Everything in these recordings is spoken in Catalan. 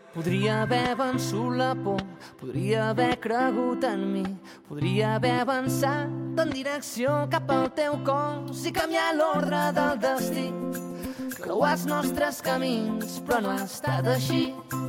Podria haver vençut la por, podria haver cregut en mi, podria haver avançat en direcció cap al teu cos i canviar l'ordre del destí, creuar els nostres camins, però no ha estat així.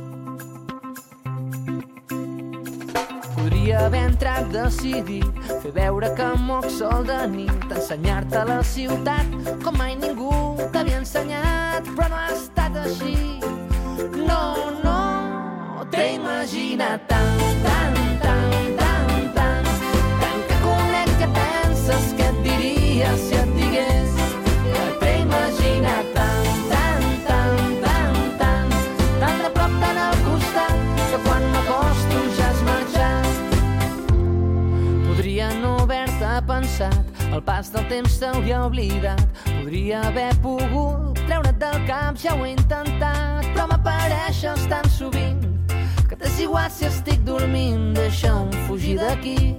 Podria haver entrat decidit, fer veure que moc sol de nit, ensenyar-te la ciutat com mai ningú t'havia ensenyat, però no ha estat així. No, no, t'he imaginat tant, tant, tant, tant, tant, tant que conec que penses que et diria si et digués que t'he imaginat tant, tant, tant, tant, tant, tan de prop, tan al costat, que quan m'acosto ja has marxat. Podria no haver-te pensat, el pas del temps s'hauria oblidat, podria haver pogut treure't del cap, ja ho he intentat, però m'apareixes tan sovint que t'és igual si estic dormint, deixa'm fugir d'aquí.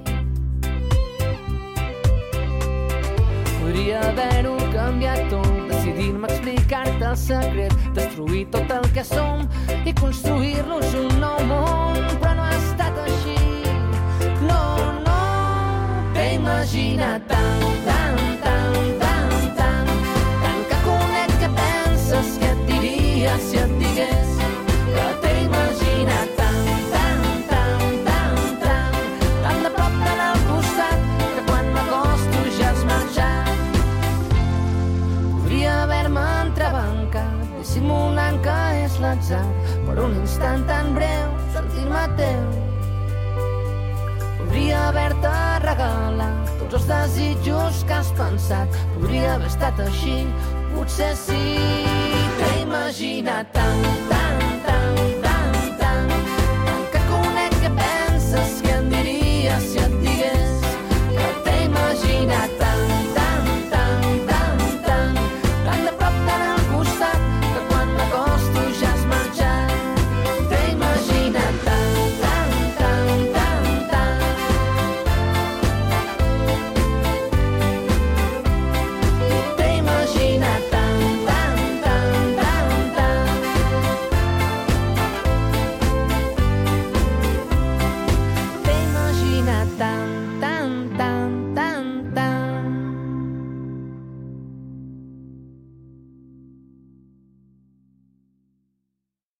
Podria haver-ho canviat tot, decidir-me explicar-te el secret, destruir tot el que som i construir-nos un nou món, però no ha estat així. No, no, t'he imaginat tant, tant, tant, tant, tant, tant que conec que penses que et diria si et digués que t'he imaginat tant, tant, tant, tant, tant, tan de prop, tan al costat, que quan m'acosto ja has marxat. Podria haver-me entrebancat, dissimulant que és l'atzar, per un instant tan breu, sentir-me teu. Podria haver-te regalat tots els desitjos que has pensat, podria haver estat així, potser sí. T'he imaginat tant, tant,